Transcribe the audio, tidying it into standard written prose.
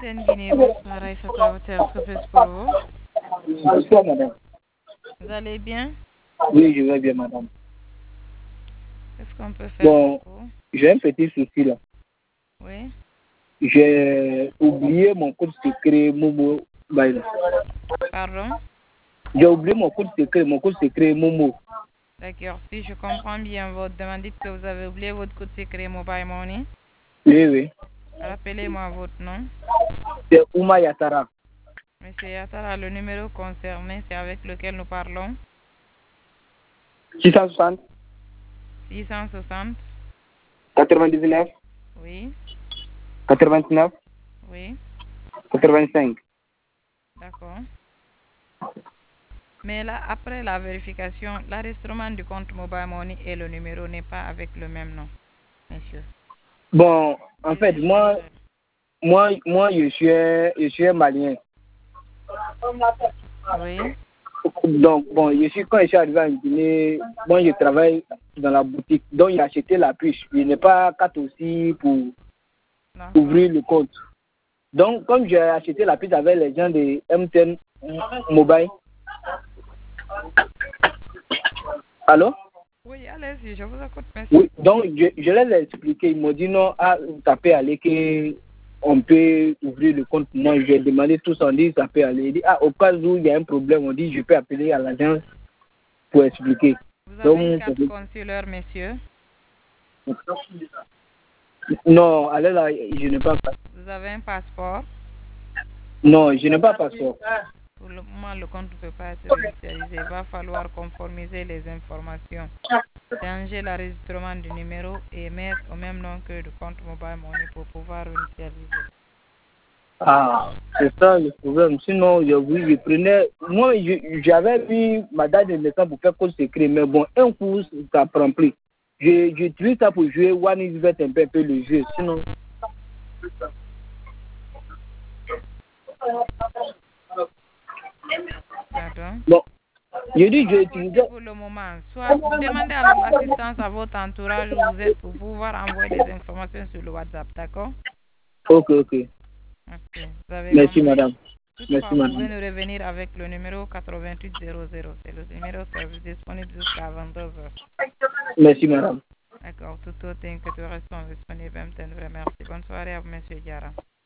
MTN Guinée, bonsoir. Aïssa Traoré, service pour vous. Bonsoir, madame. Vous allez bien? Oui, je vais bien, madame. Qu'est-ce qu'on peut faire Bon, pour vous? j'ai un petit souci là. Oui. J'ai oublié mon code secret Momo. Pardon? J'ai oublié mon code secret Momo. D'accord. Si je comprends bien votre demande, dites que vous avez oublié votre code secret Mobile Money. Oui, oui. Rappelez-moi votre nom. C'est Ouma Yatara. Monsieur Yatara, le numéro concerné, c'est avec lequel nous parlons. 660 660. 99 Oui. 89 Oui. 85. D'accord. Mais là, après la vérification, l'enregistrement du compte Mobile Money et le numéro n'est pas avec le même nom, monsieur. Bon, en fait, Veuillez moi, changer. je suis un Malien. Oui. Donc, bon, quand je suis arrivé en Guinée, moi, je travaille dans la boutique. Donc, j'ai acheté la puce. Je n'ai pas carte aussi pour D'accord. ouvrir le compte. Donc, comme j'ai acheté la puce avec les gens de MTN Mobile. Allô? Oui, allez-y, je vous écoute, monsieur. Oui, donc je leur ai expliqué. Ils m'ont dit non, ça peut aller, qu'on peut ouvrir le compte. Moi, j'ai demandé tout ça. On dit ça peut aller. Il dit, au cas où il y a un problème, on dit je peux appeler à l'agence pour expliquer. Vous avez une Donc, carte consulaire, monsieur? non, allez là, je n'ai pas. Vous avez un passeport? Non, je n'ai pas passeport. Pour le moment, le compte ne peut pas être initialisé. Il va falloir conformiser les informations. Changer l'enregistrement du numéro et mettre au même nom que le compte Mobile Money pour pouvoir initialiser. Ah, c'est ça le problème. Sinon, je prenais. Moi, j'avais mis ma date de naissance pour faire code secret, mais bon, un coup, ça prend plus. J'utilise ça pour jouer One is un peu le jeu. Sinon. Pardon? Bon, je dis, j'ai utilisé. Pour le moment, soit demandez à l'assistance à votre entourage où vous êtes pour pouvoir envoyer les informations sur le WhatsApp, d'accord? Ok, ok. Merci. Vous avez Merci, compris. madame. Toutefois, Merci, vous pouvez madame. nous revenir avec le numéro 8800. C'est le numéro de service disponible jusqu'à 22h. Merci, madame. D'accord. Tout autre que tu restes disponible. Merci. Bonne soirée à vous, monsieur Diarra.